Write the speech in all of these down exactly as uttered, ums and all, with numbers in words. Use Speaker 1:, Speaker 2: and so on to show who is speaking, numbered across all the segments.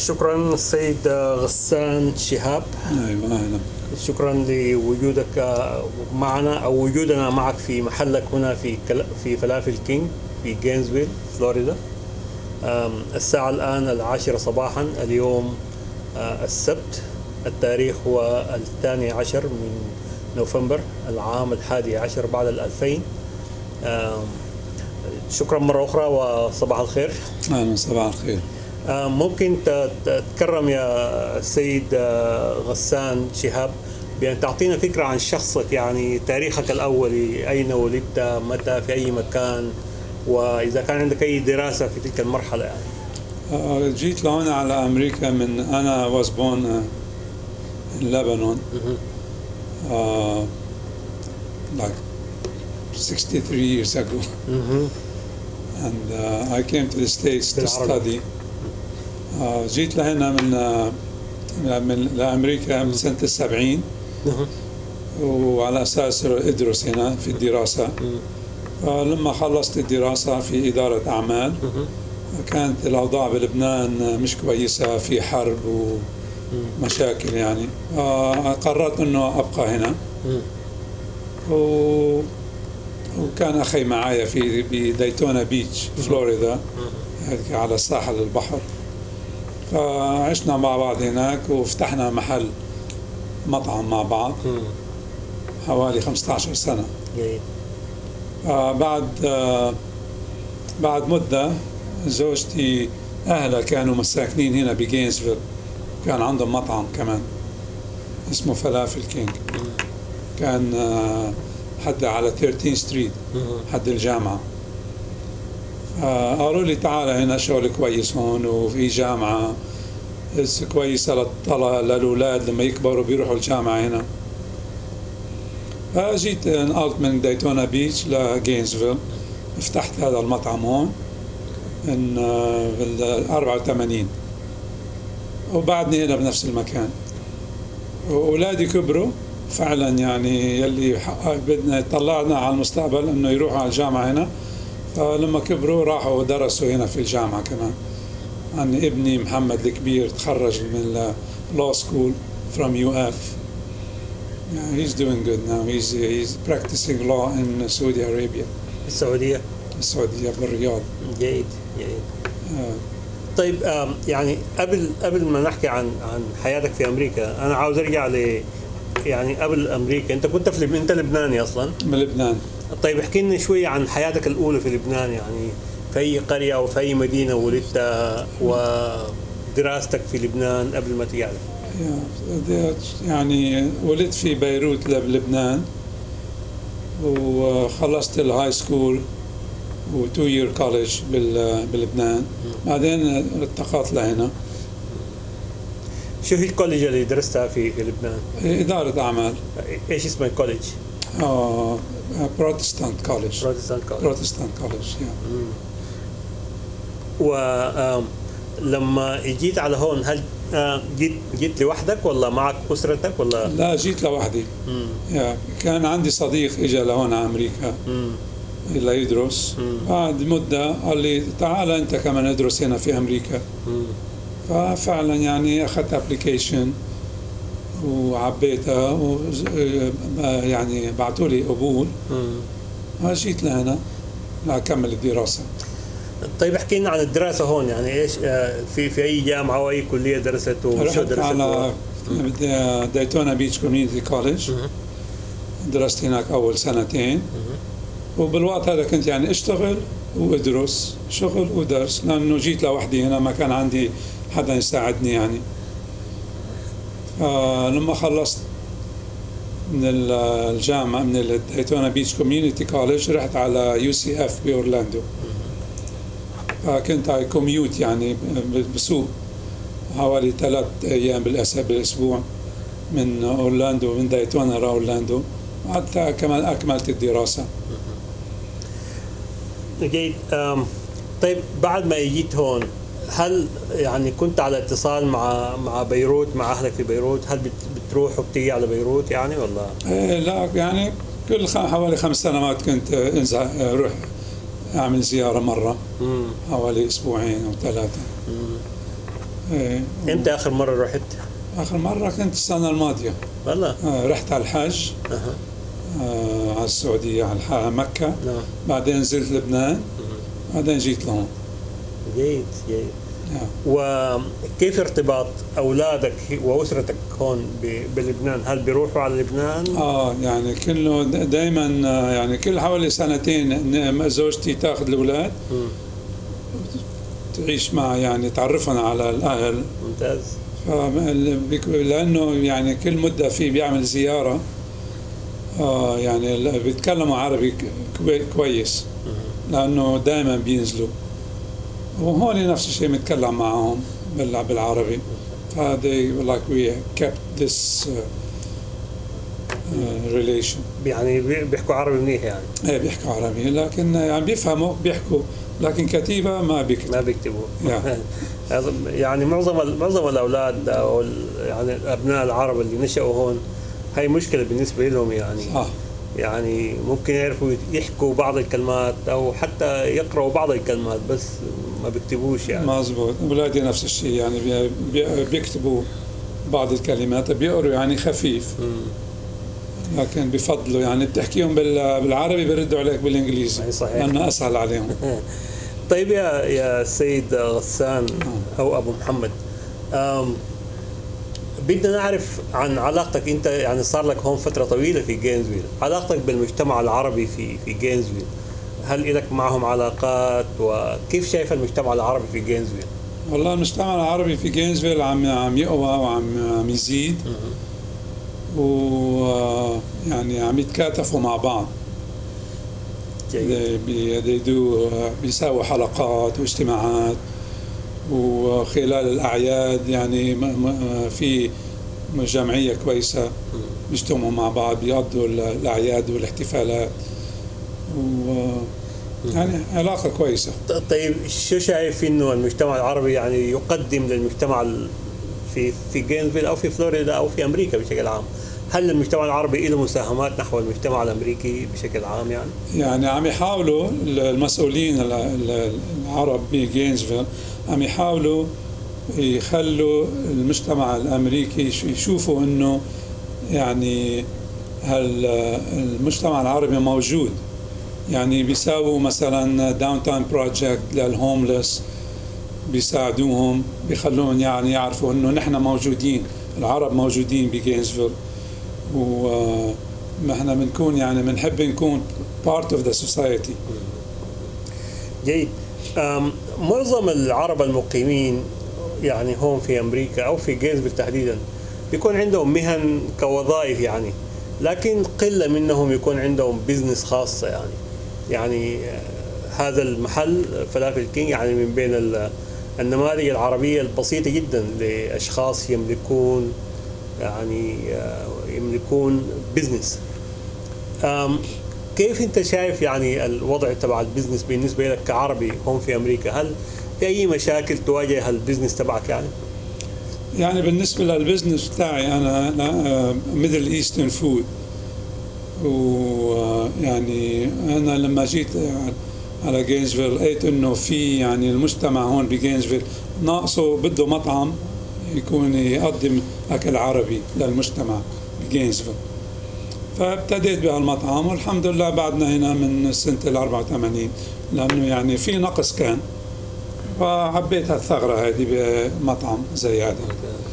Speaker 1: شكرا السيد غسان شهاب.
Speaker 2: ايوه اهلا.
Speaker 1: شكرا لوجودك معنا او وجودنا معك في محلك هنا في في فلافل كينج في جينزفيل فلوريدا. الساعة الآن العاشرة صباحا اليوم السبت، التاريخ هو الثاني عشر من نوفمبر العام الحادي عشر بعد الألفين. شكرا مرة أخرى وصباح الخير.
Speaker 2: أهلا صباح الخير.
Speaker 1: ممكن تتكرم يا السيد غسان شهاب بأن تعطينا فكرة عن شخصك، يعني تاريخك الأولي، أين ولدت، متى، في أي مكان، وإذا كان عندك أي دراسة في تلك المرحلة يعني.
Speaker 2: جيت لهنا على أمريكا من أنا was born in Lebanon uh, like sixty-three years ago. and uh, I came to the States to study. uh, جيت لهنا من من لأمريكا من سنة السبعين وعلى أساس أدرس هنا في الدراسة. فلما خلصت الدراسة في إدارة أعمال كانت الأوضاع بلبنان مش كويسة، في حرب ومشاكل يعني. قررت أنه أبقى هنا و... وكان أخي معايا في بدايتونا بيتش فلوريدا على ساحل البحر. فعشنا مع بعض هناك وفتحنا محل مطعم مع بعض حوالي خمسة عشر سنة. آه بعد آه بعد مدة زوجتي أهلها كانوا مساكنين هنا بجينزفيل، كان عندهم مطعم كمان اسمه فلافل كينج. كان آه حد على ثيرتين ستريت حد الجامعة. آه قالوا لي تعال هنا شغل كويس هون وفي جامعة كويسة للطلبة للأولاد لما يكبروا بيروحوا الجامعة هنا. فجيت نقلت من دايتونا بيتش لجينزفيل، فتحت هذا المطعم هون من بال أربعة وثمانين وبعدني هنا بنفس المكان. وأولادي كبروا فعلا، يعني يلي بدنا طلعنا على المستقبل انه يروحوا على الجامعة هنا. فلما كبروا راحوا ودرسوا هنا في الجامعة كمان. يعني ابني محمد الكبير تخرج من law school from U F. Yeah, he's doing good now. He's he's practicing law in Saudi Arabia.
Speaker 1: السعودية.
Speaker 2: السعودية بالرياض.
Speaker 1: جيد جيد.
Speaker 2: آه.
Speaker 1: طيب يعني قبل قبل ما نحكي عن عن حياتك في أمريكا، أنا عاوز أرجع ل يعني قبل أمريكا. أنت كنت في لبنان، أنت لبناني أصلاً؟
Speaker 2: من لبنان.
Speaker 1: طيب احكي لنا شوي عن حياتك الأولى في لبنان، يعني في أي قرية أو في أي مدينة ولدت، ودراستك في لبنان قبل ما تيجي.
Speaker 2: يعني ولدت في بيروت لبنان وخلصت الهاي سكول وتو يير كوليج بلبنان. بعدين انتقلت لهنا.
Speaker 1: شو هي الكوليج اللي درستها في في لبنان؟
Speaker 2: إدارة أعمال.
Speaker 1: إيش اسم الكوليج؟
Speaker 2: آه بروتستانت كوليج.
Speaker 1: بروتستانت كوليج.
Speaker 2: بروتستانت كوليج يعني.
Speaker 1: ولما جيت على هون، هل جيت جيت لوحدك ولا معك أسرتك ولا؟
Speaker 2: لا، جيت لوحدي. يعني كان عندي صديق إجا لهون على أمريكا ليدرس. بعد مدة قال لي تعال أنت كمان ادرس هنا في أمريكا. مم. ففعلا يعني أخذت أبليكيشن وعبيتها و يعني بعثوا لي قبول. وجيت لهنا لأكمل الدراسة.
Speaker 1: طيب احكي لنا عن الدراسة هون، يعني ايش في في أي جامعة أو أي كلية درست وشو درست؟
Speaker 2: على دايتونا بيتش كوميونيتي كوليج. درست هناك أول سنتين. وبالوقت هذا كنت يعني اشتغل وادرس، شغل ودرس، لأنه جيت لوحدي هنا ما كان عندي حدا يساعدني يعني. لما خلصت من الجامعة من الدايتونا بيتش كوميونيتي كوليج رحت على يو سي اف بأورلاندو. فكنت على كوميوت يعني بسوق حوالي ثلاث أيام بالأسبوع من أورلاندو، من دايتونا لأورلاندو، حتى كمان أكملت الدراسة.
Speaker 1: جيد. طيب بعد ما جيت هون، هل يعني كنت على اتصال مع مع بيروت، مع أهلك في بيروت؟ هل بتروح وبتيجي على بيروت يعني ولا؟
Speaker 2: إيه لا، يعني كل حوالي خمس سنوات كنت انزل اروح اعمل زيارة مرة. مم. حوالي اسبوعين او ثلاثة. إيه.
Speaker 1: امتى اخر مره رحت؟
Speaker 2: آخر مرة كنت السنة الماضية.
Speaker 1: والله.
Speaker 2: آه رحت على الحج.
Speaker 1: اها.
Speaker 2: آه على السعودية على الح- مكة.
Speaker 1: نعم.
Speaker 2: بعدين نزلت لبنان. بعدين جيت لهون.
Speaker 1: جيد جيد.
Speaker 2: نعم.
Speaker 1: وكيف ارتباط اولادك واسرتك هون ب- بلبنان؟ هل بيروحوا على لبنان؟
Speaker 2: اه يعني كله دائما يعني كل حوالي سنتين ن- زوجتي تاخذ الاولاد
Speaker 1: مم.
Speaker 2: تعيش مع يعني تعرفنا على الاهل.
Speaker 1: ممتاز.
Speaker 2: فال- بيك- لانه يعني كل مده في بيعمل زياره. آه يعني ال- بيتكلموا عربي كوي- كويس لانه دائما بينزلوا، وهون نفس الشيء بنتكلم معهم بال- بالعربي. فهذا like we kept this uh, uh, relation.
Speaker 1: يعني بي- بيحكوا عربي منيح يعني؟
Speaker 2: ايه بيحكوا عربي لكن يعني بيفهموا بيحكوا، لكن كتيبة ما بيكتبوا.
Speaker 1: ما بيكتبوا.
Speaker 2: نعم.
Speaker 1: هذا يعني معظم ال- معظم الاولاد او ال- يعني الابناء العرب اللي نشأوا هون، هاي مشكله بالنسبه لهم يعني.
Speaker 2: صح.
Speaker 1: يعني ممكن يعرفوا يحكوا بعض الكلمات او حتى يقرأوا بعض الكلمات بس ما بيكتبوش يعني.
Speaker 2: مظبوط. اولادي نفس الشيء يعني بي- بي- بيكتبوا بعض الكلمات، بيقروا يعني خفيف،
Speaker 1: مم.
Speaker 2: لكن بفضلوا يعني بتحكيهم بال- بالعربي بيردوا عليك بالانجليزي
Speaker 1: أي صحيح.
Speaker 2: لانه اسهل عليهم.
Speaker 1: طيب يا يا سيد غسان او ابو محمد، أم بدنا نعرف عن علاقتك انت، يعني صار لك هون فتره طويله في جينزويل، علاقتك بالمجتمع العربي في في جينزويل، هل لك معهم علاقات؟ وكيف شايف المجتمع العربي في جينزويل؟
Speaker 2: والله المجتمع العربي في جينزفيل عم عم يقوى وعم عم يزيد، ويعني عم يتكاتفوا مع بعض.
Speaker 1: جيد.
Speaker 2: بي- بي- do- بيساووا حلقات واجتماعات، وخلال الأعياد يعني م- م- في جمعية كويسة بيجتمعوا مع بعض بيقضوا الأعياد والاحتفالات، و يعني علاقة كويسة.
Speaker 1: طيب شو شايف انه المجتمع العربي يعني يقدم للمجتمع ال- في في جينزفيل او في فلوريدا او في امريكا بشكل عام؟ هل المجتمع العربي له مساهمات نحو المجتمع الامريكي بشكل عام يعني؟
Speaker 2: يعني عم يحاولوا المسؤولين ال- ال- العرب بجينزفيل عم يحاولوا يخلوا المجتمع الامريكي يش- يشوفوا انه يعني هال المجتمع العربي موجود، يعني بيساووا مثلا داون تاون بروجكت للهوملس، بيساعدوهم بيخلوهم يعني يعرفوا انه نحن موجودين، العرب موجودين بجينزفيل، ونحن بنكون يعني بنحب نكون part of the society.
Speaker 1: جيد. أم، معظم العرب المقيمين يعني هون في امريكا او في جينزفيل تحديدا بيكون عندهم مهن كوظائف يعني، لكن قله منهم يكون عندهم بزنس خاصه يعني. يعني آه، هذا المحل فلافل كينج يعني من بين ال- النماذج العربيه البسيطه جدا لاشخاص يملكون يعني آه، يملكون بزنس. أم، كيف انت شايف يعني الوضع تبع البزنس بالنسبه لك كعربي هون في امريكا؟ هل في اي مشاكل تواجه البزنس تبعك يعني؟
Speaker 2: يعني بالنسبة للبزنس بتاعي أنا ميدل إيسترن فود، ويعني أنا لما جيت على جينزفيل لقيت إنه في يعني المجتمع هون بجينزفيل ناقصه بده مطعم يكون يقدم أكل عربي للمجتمع بجينزفيل، فابتديت بهالمطعم والحمد لله بعدنا هنا من سنة الأربعة وثمانين، لأنه يعني في نقص كان، فحبيت هالثغرة هذه بمطعم زي هذا.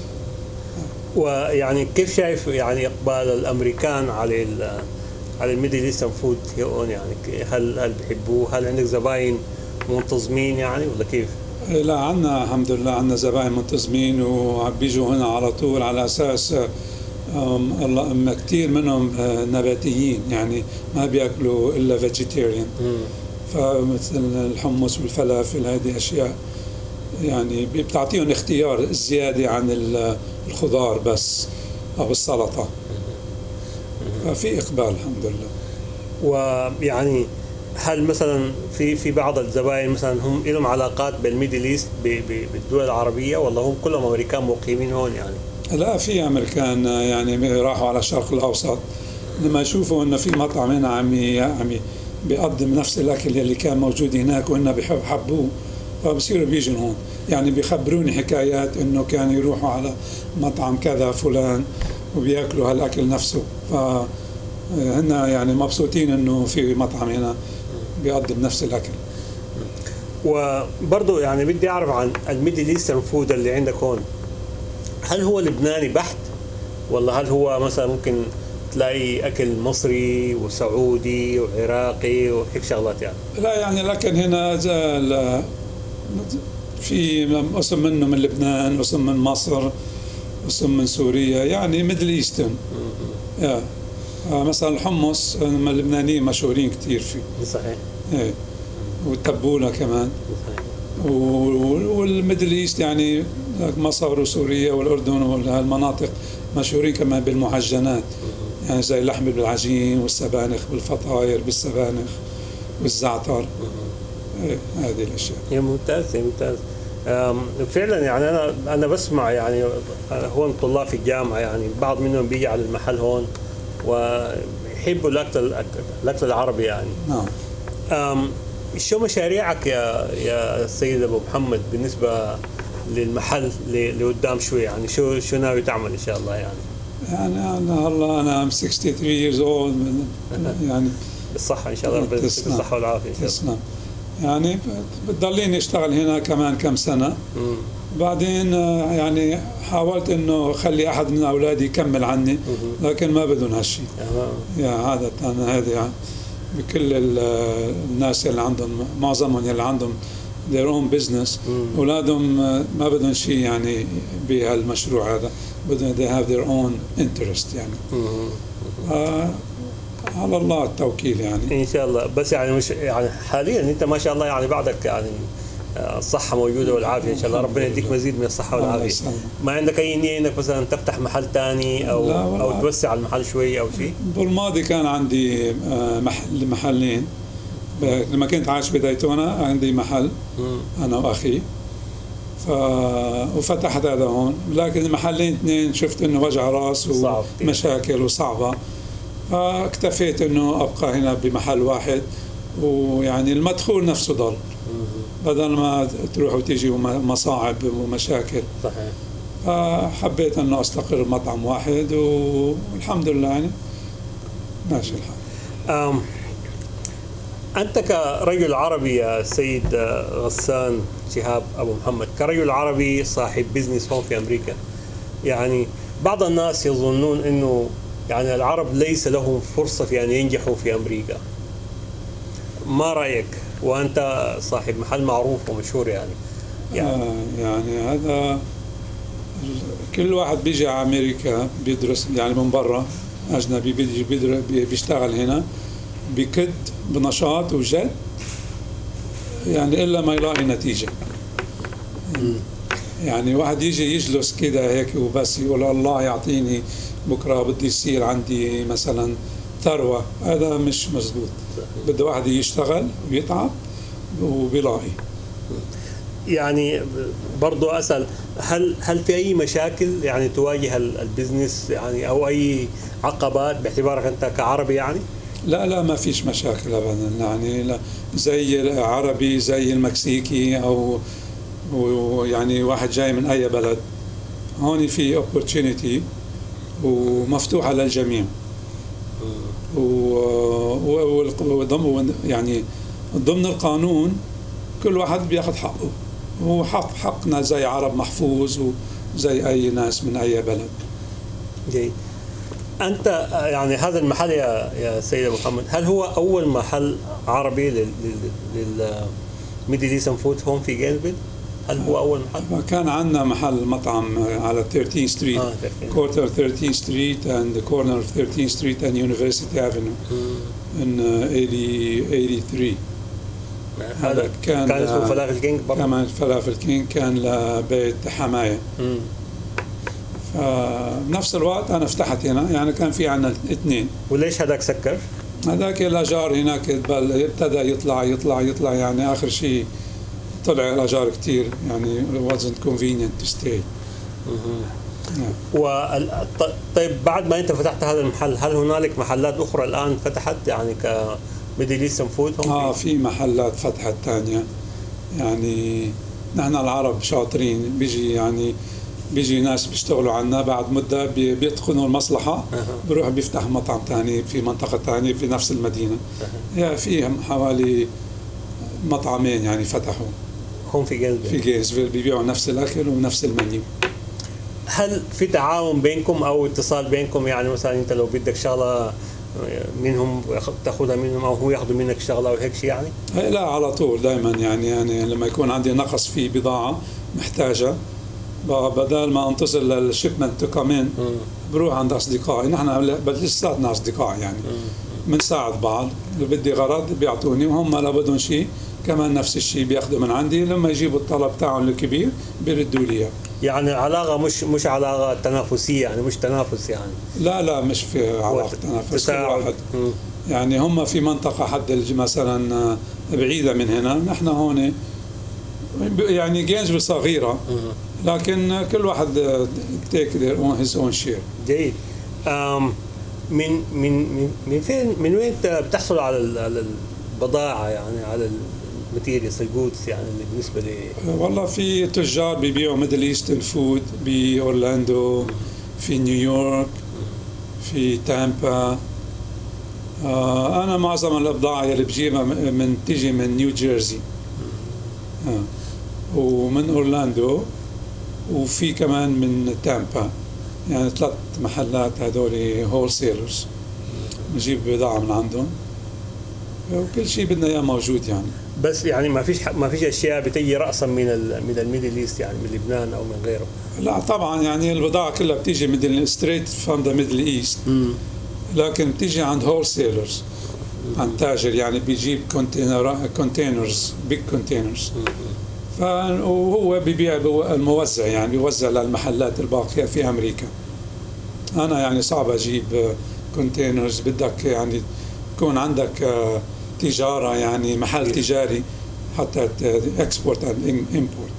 Speaker 1: ويعني كيف شايف يعني اقبال الامريكان على ال على الميدل ايسترن فود هون يعني؟ هل هل بيحبوه؟ هل عندك زباين منتظمين يعني ولا كيف؟
Speaker 2: لا عنا الحمد لله عنا زبائن منتظمين وبيجوا هنا على طول، على اساس أم كثير منهم نباتيين يعني ما بياكلوا الا فيجيتيريان، فمثل الحمص والفلافل هذه اشياء يعني بتعطيهم اختيار زياده عن الخضار بس او السلطه، ففي اقبال الحمد لله.
Speaker 1: ويعني هل مثلا في في بعض الزباين مثلا هم لهم علاقات بالميدل ايست بالدول العربيه، ولا هم كلهم امريكان مقيمين هون يعني؟
Speaker 2: لا في امريكان يعني راحوا على الشرق الاوسط لما يشوفوا انه في مطعم هنا عم عم بيقدم نفس الاكل اللي كان موجود هناك وانه بيحب حبوه، فبصيروا بيجوا هون، يعني بيخبروني حكايات انه كانوا يروحوا على مطعم كذا فلان وبياكلوا هالاكل نفسه، فهن يعني مبسوطين انه في مطعم هنا بيقدم نفس الاكل.
Speaker 1: وبرضه يعني بدي اعرف عن الميدل ايسترن فود اللي عندك هون، هل هو لبناني بحت ولا هل هو مثلا ممكن تلاقي اكل مصري وسعودي وعراقي وهيك شغلات يعني؟
Speaker 2: لا يعني لكن هنا زال في قسم منه من لبنان، قسم من مصر، قسم من سوريا، يعني ميدل ايسترن. يا مثلا الحمص اللبنانيين مشهورين كثير فيه.
Speaker 1: صحيح.
Speaker 2: ايه والتبولة كمان. صحيح. والميدل ايست يعني مصر وسوريا والأردن والمناطق مشهورين كمان بالمعجنات، يعني زي اللحم بالعجين والسبانخ بالفطاير بالسبانخ والزعتر. ايه هذه الاشياء.
Speaker 1: يا ممتاز يا ممتاز. فعلا يعني انا انا بسمع يعني هون طلاب في الجامعه يعني بعض منهم بيجي على المحل هون ويحبوا الاكل الاكل العربي يعني.
Speaker 2: نعم.
Speaker 1: شو مشاريعك يا يا سيد ابو محمد بالنسبه للمحل لقدام شوي يعني شو شو ناوي تعمل ان شاء الله يعني؟
Speaker 2: يعني انا هلا انا ام ستة وستين years old يعني
Speaker 1: بالصحه ان شاء الله، بالصحه والعافيه ان شاء الله.
Speaker 2: تسلم. يعني بتضليني اشتغل هنا كمان كم سنه. مم. بعدين يعني حاولت انه اخلي احد من اولادي يكمل عني، لكن ما بدهم هالشيء. يا عاده انا هذه يعني بكل الناس اللي عندهم معظمهم اللي عندهم their own business اولادهم ما بدهم شيء يعني بهالمشروع هذا، بدهم they have their own interest يعني. آه على الله التوكيل يعني
Speaker 1: ان شاء الله. بس يعني مش يعني حاليا انت ما شاء الله يعني بعدك يعني الصحه موجوده والعافيه ان شاء الله، ربنا يديك مزيد من الصحه والعافيه. ما عندك اي نيه انك مثلا تفتح محل ثاني او او توسع المحل شوي او شيء؟
Speaker 2: بالماضي كان عندي محل محلين لما كنت عايش بدايتونا، عندي محل انا واخي ف... وفتحت هذا هون، لكن المحلين اثنين شفت انه وجع راس ومشاكل وصعبه، فاكتفيت انه ابقى هنا بمحل واحد، ويعني المدخول نفسه ضل بدل ما تروح وتيجي مصاعب ومشاكل.
Speaker 1: صحيح.
Speaker 2: فحبيت انه استقر بمطعم واحد والحمد لله يعني ماشي الحال.
Speaker 1: أم انت كرجل عربي يا سيد غسان شهاب ابو محمد، كرجل عربي صاحب بزنس هون في امريكا، يعني بعض الناس يظنون انه يعني العرب ليس لهم فرصة في أن ينجحوا في أمريكا، ما رأيك وأنت صاحب محل معروف ومشهور يعني؟
Speaker 2: يعني, آه يعني هذا كل واحد بيجي على أمريكا بيدرس يعني من برا أجنبي بيجي بيشتغل هنا بكد بنشاط وجد يعني إلا ما يلاقي نتيجة. يعني واحد يجي يجلس كده هيك وبس يقول الله يعطيني بكره بدي يصير عندي مثلا ثروه، هذا مش مزبوط. بده واحد يشتغل ويتعب وبيلاقي.
Speaker 1: يعني برضو اسال هل هل في اي مشاكل يعني تواجه البزنس يعني او اي عقبات باعتبارك انت كعربي يعني؟
Speaker 2: لا لا ما فيش مشاكل ابدا يعني، لا زي العربي زي المكسيكي او ويعني واحد جاي من اي بلد، هون في opportunity ومفتوحة للجميع. وضمن يعني ضمن القانون كل واحد بياخذ حقه، وحق حقنا زي عرب محفوظ وزي أي ناس من أي بلد.
Speaker 1: جيد. أنت يعني هذا المحل يا يا سيد محمد، هل هو أول محل عربي لل للميدل ايسترن فود هون في جينزفيل؟ هل هو أول محل؟
Speaker 2: كان عندنا محل مطعم على thirteenth Street,
Speaker 1: آه
Speaker 2: quarter thirteenth Street and the corner of thirteenth Street and University Avenue in eighty eighty-three.
Speaker 1: هذا كان كان اسمه فلافل كينج برضه؟
Speaker 2: كمان فلافل كينج كان لبيت حماية. فنفس الوقت أنا فتحت هنا، يعني كان في عنا اثنين.
Speaker 1: وليش هذاك سكر؟
Speaker 2: هذاك الأجار هناك ابتدى يطلع يطلع يطلع يعني آخر شيء طلع الأجار كتير يعني wasn't convenient to stay.
Speaker 1: وال... طيب بعد ما أنت فتحت هذا المحل، هل هنالك محلات أخرى الآن فتحت يعني كميدل ايسترن فود هون؟
Speaker 2: آه في محلات فتحت ثانية يعني نحن العرب شاطرين، بيجي يعني بيجي ناس بيشتغلوا عنا بعد مدة بي- بيتقنوا المصلحة، بيروح بيفتح مطعم تاني في منطقة تانية في نفس المدينة. يعني فيهم حوالي مطعمين يعني فتحوا
Speaker 1: هون في جينزفيل.
Speaker 2: في جينزفيل بيبيعوا نفس الأكل ونفس المنيو.
Speaker 1: هل في تعاون بينكم او اتصال بينكم؟ يعني مثلا انت لو بدك شغله منهم تاخذها منهم او هو ياخذوا منك شغله او هيك شيء يعني؟
Speaker 2: هي لا، على طول دائما يعني يعني لما يكون عندي نقص في بضاعة محتاجة، بدل ما انتظر للشيبمنت تو كمان بروح عند اصدقائي. نحن لساتنا اصدقاء يعني بنساعد بعض، اللي بدي غرض بيعطوني وهم لو بدهم شيء كمان نفس الشيء بياخذوا من عندي، لما يجيبوا الطلب تاعهم الكبير بيردوا لي اياه.
Speaker 1: يعني علاقه مش مش علاقه تنافسيه، يعني مش تنافس يعني.
Speaker 2: لا لا مش في علاقة تنافس، كل واحد يعني هم في منطقة حد الج- مثلا بعيدة من هنا، نحن هون يعني جينزفيل صغيرة لكن كل واحد تيك هيز اون شير.
Speaker 1: جيد. أم من من من من فين من وين انت بتحصل على ال- على البضاعه، يعني على الماتيريالز الجودز يعني اللي بالنسبه لي؟
Speaker 2: والله في تجار بيبيعوا ميدل ايسترن فود بأورلاندو، في نيويورك، في تامبا. آه أنا معظم البضاعة اللي بجيبها من تيجي من نيو جيرسي آه ومن أورلاندو، وفي كمان من تامبا، يعني ثلاث محلات هذول هول سيلرز نجيب بضاعة من عندهم، وكل شيء بدنا إياه موجود يعني.
Speaker 1: بس يعني ما فيش ما فيش اشياء بتجي راسا من ال من الميدل ايست، يعني من لبنان او من غيره؟
Speaker 2: لا طبعا يعني البضاعة كلها بتيجي من ستريت فروم ذا ميدل ايست، لكن بتيجي عند هول سيلرز، عند تاجر يعني بيجيب كونتينر كونتينرز بيج كونتينرز، وهو بيبيع الموزع يعني بيوزع للمحلات الباقية في أمريكا. أنا يعني صعب أجيب كونتينرز، بدك يعني يكون عندك تجارة يعني محل تجاري حتى اكسبورت اند امبورت.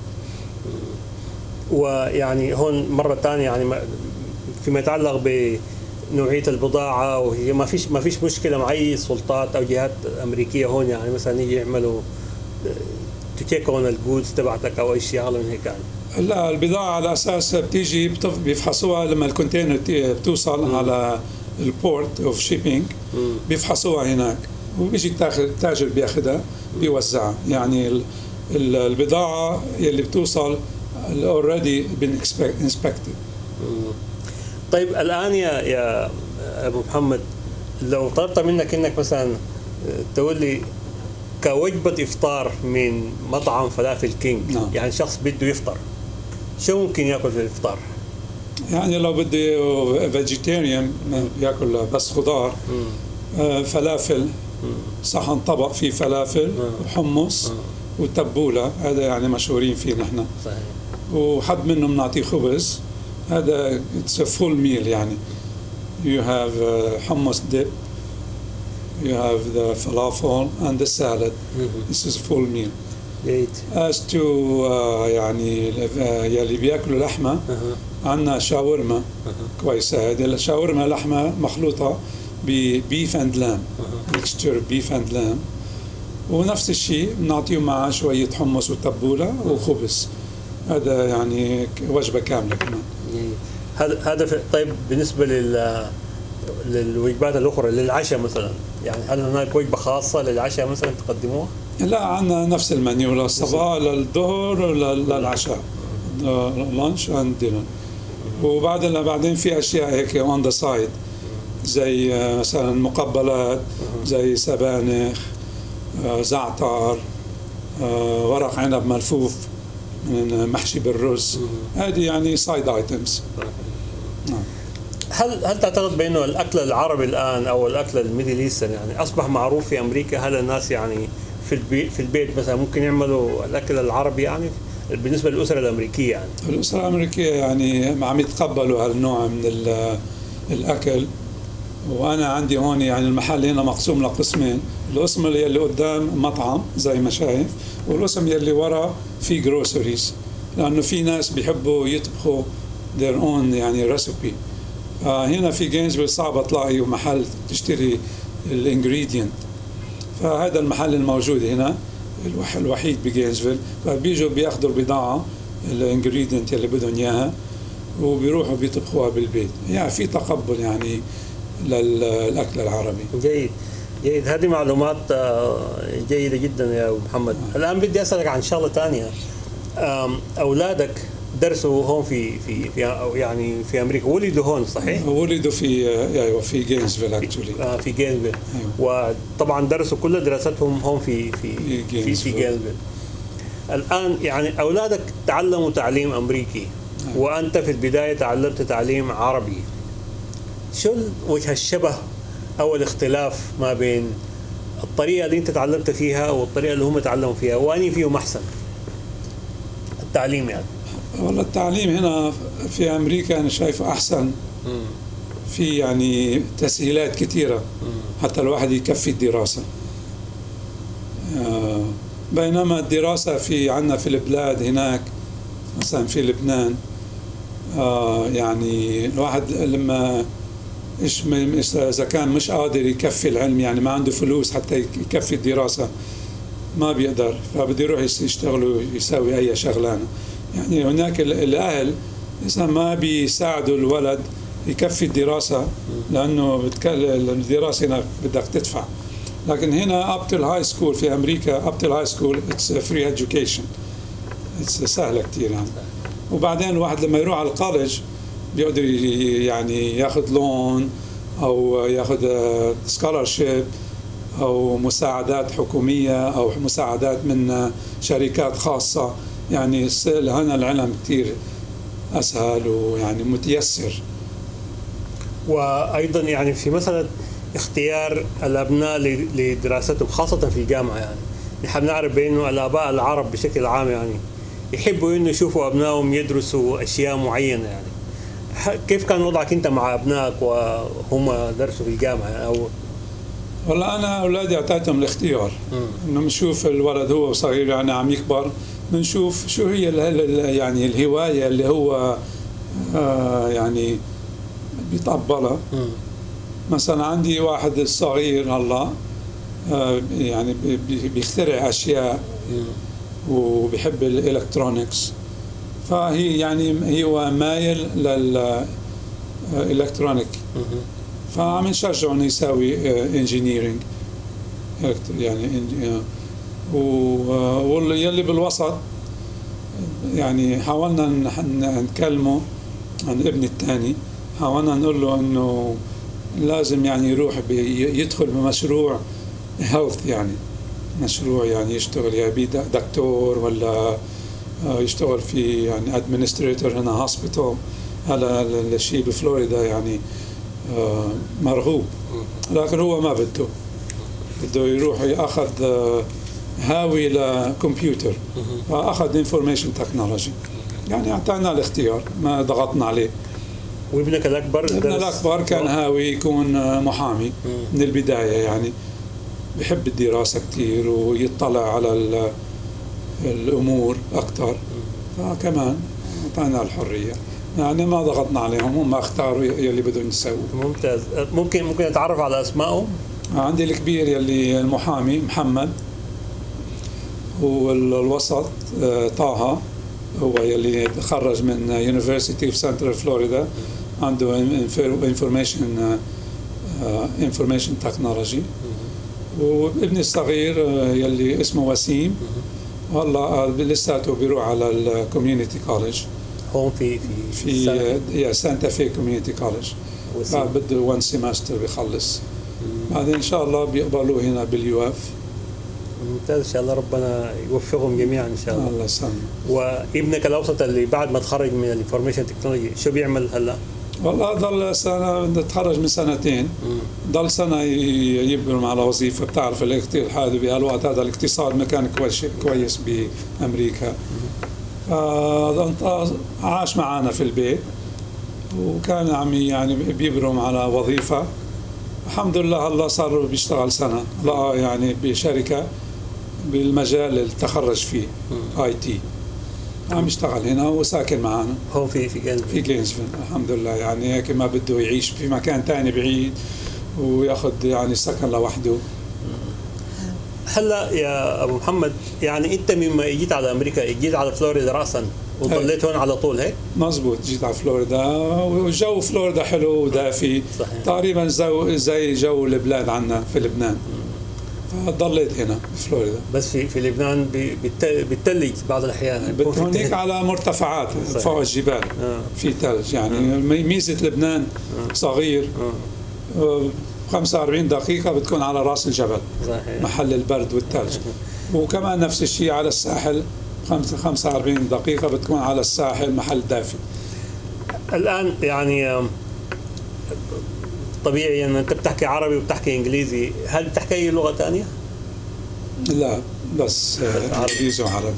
Speaker 1: ويعني هون مرة ثانية يعني فيما يتعلق بنوعية البضاعة، وهي ما فيش ما فيش مشكلة مع أي سلطات أو جهات أمريكية هون، يعني مثلا يجي يعملوا تتيك اون الجودز تبعتك أو أي شيء أغلى من هيك يعني؟
Speaker 2: لا، البضاعة على أساس بتيجي بيفحصوها لما الكونتينر بتوصل م. على البورت اوف شيبينج، بيفحصوها هناك وبيجي التاجر بياخدها بيوزعها. يعني البضاعة اللي بتوصل already been inspected.
Speaker 1: طيب الآن يا يا أبو محمد، لو طلبت منك إنك مثلا تقول لي كوجبة إفطار من مطعم فلافل كينج،
Speaker 2: نعم.
Speaker 1: يعني شخص بده يفطر، شو ممكن يأكل في الإفطار؟
Speaker 2: يعني لو بده فيجيتيريان يأكل بس خضار، آه فلافل، صحن طبق فيه فلافل وحمص وتبولة، هذا يعني مشهورين فيه نحن.
Speaker 1: صحيح.
Speaker 2: وحد منهم نعطيه خبز، هذا it's a full meal يعني. You have uh, hummus dip, you have the falafel and the salad. Mm-hmm. This is a full meal.
Speaker 1: جيد.
Speaker 2: As to uh, يعني uh, يلي بياكلوا لحمة، uh-huh. عندنا شاورما uh-huh. كويسة. هذه الشاورما لحمة مخلوطة ببيف اند لام، ميكستشر بيف اند لام، ونفس الشيء بنعطيه معه شوية حمص وتبولة وخبز. هذا يعني وجبة كاملة كمان.
Speaker 1: هذا هذا طيب بالنسبة لل للوجبات الأخرى للعشاء مثلا، يعني هل هناك وجبة خاصة للعشاء مثلا تقدموها؟
Speaker 2: لا، عندنا نفس المنيو للصباح للظهر وللعشاء، لانش اند دينر. وبعدين بعدين في أشياء هيك اون ذا سايد، زي مثلا مقبلات، زي سبانخ، زعتر، ورق عنب ملفوف من محشي بالرز. هذه يعني سايد ايتمز.
Speaker 1: هل هل تعتقد بانه الاكل العربي الان او الاكل الميدل ايسترن يعني اصبح معروف في امريكا؟ هل الناس يعني في البيت في البيت مثلا ممكن يعملوا الاكل العربي يعني بالنسبه للاسره الامريكيه؟ يعني
Speaker 2: الاسره الامريكيه يعني عم يتقبلوا هالنوع من الاكل. وانا عندي هون يعني المحل هنا مقسوم لقسمين، القسم اللي قدام مطعم زي ما شايف، والقسم اللي ورا في جروسريز، لانه في ناس بيحبوا يطبخوا their own يعني ريسيبي. آه هنا في جينزفيل صعب تلاقي محل تشتري الانجريدينت، فهذا المحل الموجود هنا الوح- الوحيد بجينزفيل. فبيجوا بياخذوا البضاعة الانجريدينت اللي بدهم اياها وبيروحوا بيطبخوها بالبيت. يعني في تقبل يعني للاكل العربي.
Speaker 1: جيد جيد، هذه معلومات آه، جيدة جدا يا أبو محمد. الآن بدي أسألك عن شغلة ثانية. أولادك درسوا هون في في في أو يعني في أمريكا، ولدوا هون صحيح؟
Speaker 2: ولدوا في ايوه في جينزفيل اكشولي.
Speaker 1: آه في جينزفيل. وطبعا درسوا كل دراستهم هون في في في في
Speaker 2: جينزفيل.
Speaker 1: جينزفيل. الآن يعني أولادك تعلموا تعليم أمريكي وأنت في البداية تعلمت تعليم عربي. شو وجه الشبه أو الاختلاف ما بين الطريقة اللي أنت تعلمت فيها والطريقة اللي هم تعلموا فيها، وأني فيهم أحسن التعليم يعني؟
Speaker 2: والله التعليم هنا في أمريكا أنا شايفه أحسن. في يعني تسهيلات كثيرة حتى الواحد يكفي الدراسة. آه، بينما الدراسة في عنا في البلاد هناك مثلا في لبنان آه، يعني الواحد لما إيش م- إذا كان مش قادر يكفي العلم، يعني ما عنده فلوس حتى يكفي الدراسة ما بيقدر، فبده يروح يس- يشتغل يساوي أي شغلانة. يعني هناك ال- الأهل إذا ما بيساعدوا الولد يكفي الدراسة، لأنه بتكل- الدراسة هنا بدك تدفع. لكن هنا up till high school في أمريكا up till high school it's a free education. it's سهلة كتير يعني. وبعدين الواحد لما يروح على الكوليج بيقدر ي- يعني ياخذ لون أو ياخذ سكولارشيب أو مساعدات حكومية أو مساعدات من شركات خاصة. يعني الس- هنا العلم كتير أسهل ويعني متيسر.
Speaker 1: وأيضا يعني في مسألة اختيار الأبناء ل- لدراستهم خاصة في الجامعة، يعني نحن نعرف بأنه الآباء العرب بشكل عام يعني يحبوا أنه يشوفوا أبنائهم يدرسوا أشياء معينة. يعني ح- كيف كان وضعك أنت مع أبنائك وهم درسوا في الجامعة أو؟
Speaker 2: والله أنا أولادي أعطيتهم الاختيار إنه بنشوف الولد هو صغير يعني عم يكبر، بنشوف شو هي ال- ال- يعني الهواية اللي هو آه يعني بيتقبلها. مثلا عندي واحد صغير هلا آه يعني بي- بي- بيخترع أشياء وبيحب الإلكترونيكس، فهي يعني هو مايل للإلكترونيك، فعم نشجعه انه يساوي انجينيرينج يعني إن- و- واللي بالوسط يعني حاولنا نح- نكلمه عن ابني الثاني، حاولنا نقول له انه لازم يعني يروح بي- يدخل بمشروع هيلث، يعني مشروع يعني يشتغل يا بي دكتور ولا آه، يشتغل في يعني ادمنستريتور هنا هوسبيتال. هذا الشيء بفلوريدا يعني آه، مرغوب، لكن هو ما بده بده يروح ياخذ آه، هاوي لكمبيوتر، فاخذ انفورميشن تكنولوجي. يعني اعطانا الاختيار ما ضغطنا عليه.
Speaker 1: وابنك الأكبر
Speaker 2: ابن
Speaker 1: درس-
Speaker 2: الاكبر كان هاوي يكون آه، محامي من البدايه، يعني بحب الدراسه كثير ويطلع على ال- الامور اكثر، فكمان اعطانا الحريه. يعني ما ضغطنا عليهم، هم اختاروا يلي بدهم يسووا.
Speaker 1: ممتاز. ممكن ممكن أتعرف على أسمائهم؟
Speaker 2: عندي الكبير يلي المحامي محمد، والوسط آه، طه هو يلي تخرج من يونيفرسيتي اوف سنترال فلوريدا، عنده انفورميشن انفورميشن تكنولوجي. وابني الصغير آه، يلي اسمه وسيم، والله لساته بيروح على الكوميونيتي كولج
Speaker 1: هون في في
Speaker 2: في يا سانتا في كوميونيتي كولج.
Speaker 1: وسيم.
Speaker 2: بده وان سيمستر بيخلص، بعدين ان شاء الله بيقبلوه هنا باليو اف.
Speaker 1: ممتاز، إن شاء الله ربنا يوفقهم جميعا إن شاء الله.
Speaker 2: الله يسلمك.
Speaker 1: وابنك الأوسط اللي بعد ما تخرج من الانفورميشن تكنولوجي شو بيعمل هلا؟
Speaker 2: والله ضل سنة تخرج من سنتين، ضل سنة ي- يبرم على وظيفة. بتعرف الاقتصاد هذا بهالوقت هذا الاقتصاد ما كان كويس كويس بأمريكا. فضل عاش معنا في البيت وكان عم يعني بيبرم على وظيفة. الحمد لله هلا صار بيشتغل سنة لقى يعني بشركة بالمجال اللي تخرج فيه اي تي، عم يشتغل هنا وساكن معنا
Speaker 1: هون في في جنب.
Speaker 2: في جينزفيل. الحمد لله يعني هيك ما بده يعيش في مكان تاني بعيد وياخذ يعني سكن لوحده.
Speaker 1: هلا يا ابو محمد، يعني انت مما اجيت على امريكا اجيت على فلوريدا راسا وضليت هون على طول هيك؟
Speaker 2: مزبوط، جيت على فلوريدا وجو فلوريدا حلو ودافي.
Speaker 1: صحيح.
Speaker 2: تقريبا زو زي جو البلاد عندنا في لبنان. فضليت هنا في فلوريدا.
Speaker 1: بس في في لبنان بي- بت- بتلج بعض الاحيان. بيكون في
Speaker 2: هونيك
Speaker 1: تلج.
Speaker 2: على مرتفعات
Speaker 1: صحيح.
Speaker 2: فوق الجبال
Speaker 1: آه.
Speaker 2: في ثلج، يعني ميزة لبنان صغير.
Speaker 1: آه.
Speaker 2: آه، خمسة وأربعين دقيقة بتكون على راس الجبل
Speaker 1: صحيح.
Speaker 2: محل البرد والثلج. وكمان نفس الشيء على الساحل، خمسة خمسة وأربعين دقيقة بتكون على الساحل محل دافي.
Speaker 1: الان يعني آم، طبيعي ان انت بتحكي عربي وبتحكي انجليزي، هل بتحكي اي لغه ثانيه؟
Speaker 2: لا، بس آه، انجليزي وعربي.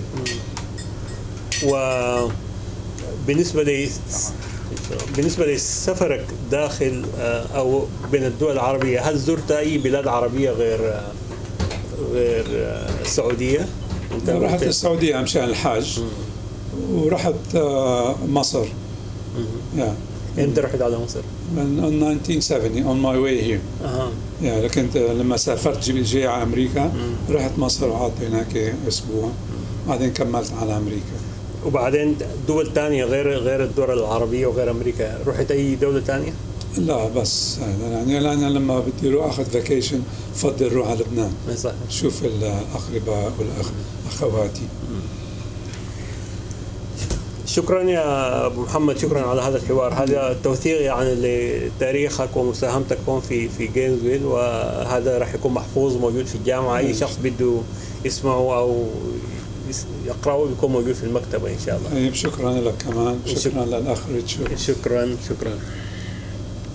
Speaker 1: وبالنسبه لي بالنسبه لسفرك داخل آه، او بين الدول العربيه، هل زرت اي بلاد عربيه غير آه، غير آه، السعوديه؟ أنت
Speaker 2: رحت
Speaker 1: قلت-
Speaker 2: السعودية مشان الحج، ورحت آه، مصر. yeah.
Speaker 1: امتى رحت على مصر؟
Speaker 2: من in nineteen seventy on my way here.
Speaker 1: اها.
Speaker 2: يعني كنت لما سافرت جي جي على امريكا، رحت مصر وقعدت هناك اسبوع، بعدين كملت على امريكا.
Speaker 1: وبعدين دول تانية غير غير الدول العربية وغير أمريكا، رحت أي دولة تانية؟
Speaker 2: لا بس هذا يعني انا لما بدي اروح اخذ فاكيشن بفضل اروح على لبنان
Speaker 1: صح.
Speaker 2: شوف الاقرباء والاخواتي.
Speaker 1: شكرا يا أبو محمد، شكرا على هذا الحوار. هذا توثيق يعني لتاريخك ومساهمتك هون في في جينزويل، وهذا راح يكون محفوظ موجود في الجامعة. أي شخص بده يسمعه أو يس- يقرأه بيكون موجود في المكتبة إن شاء الله.
Speaker 2: طيب، شكرا لك كمان، شكرا للاخ ريتشارد.
Speaker 1: شكرا شكرا.